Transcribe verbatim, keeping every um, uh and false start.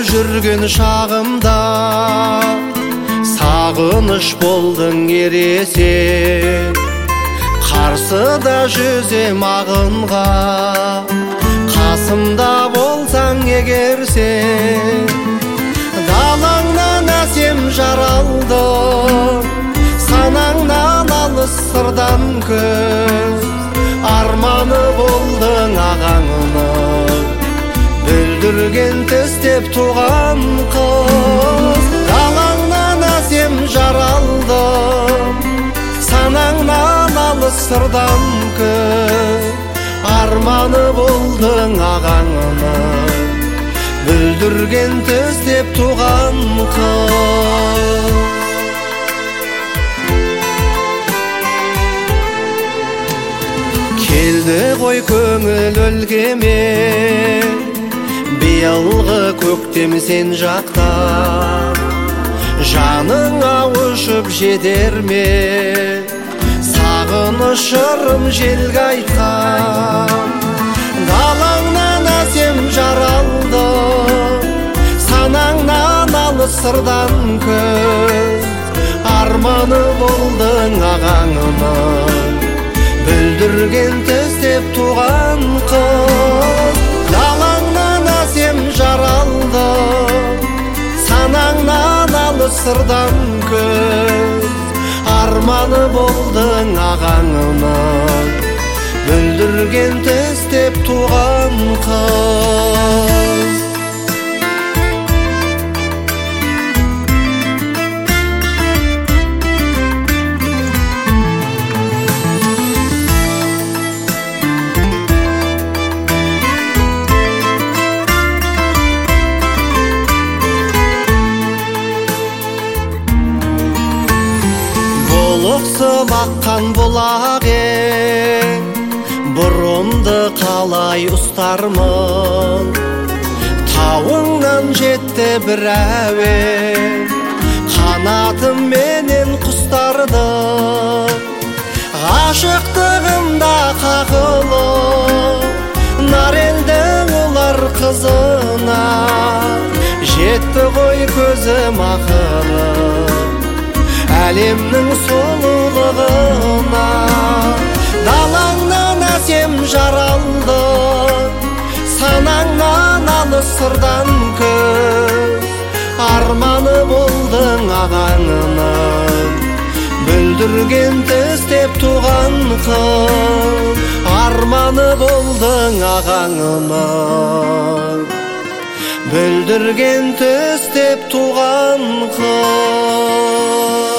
жүрген шағымда сағыныш болдың ересек, қарсыда жүзем ағынға, қасымда болсаң егер сен. Далаңнан әсем жаралды, санаңнан алыс сырдан көз, арманы болдың ағаңның, бүлдірген тістеп туған қыз. Далаңнан әсем жаралды, санаңнан алыс сырдан көз, арманы болдың ағаңның, бүлдірген тістеп туған қыз. Келді ғой көңіл өлгеме, биылғы көктем сен жақта, жаныңа ұшып жетер ме, сағынышырым желге айтқан. Далаңнан әсем жаралды, санаңнан алыс сырдан көз, арманы болдың ағаңның, бүлдірген тістеп туған қыз. Далаңнан әсем жаралды, санаңнан алыс сырдан көз, арманы болдың ағаңның, бүлдірген тістеп туған қыз. Лоқсып аққан бұлақ ең, бұрымды қалай ұстармын, тауыңнан жетті бір әуен, қанатым менен құстарды. Ғашықтығымда қақылы, нарелдің олар қызына, жетті ғой көзім ақыры, әлемнің сұлулығына. Далаңнан әсем жаралды, санаңнан алыс сырдан көз, арманы болдың ағаңның, бүлдірген тістеп туған қыз. Арманы болдың ағаңның, бүлдірген тістеп туған қыз.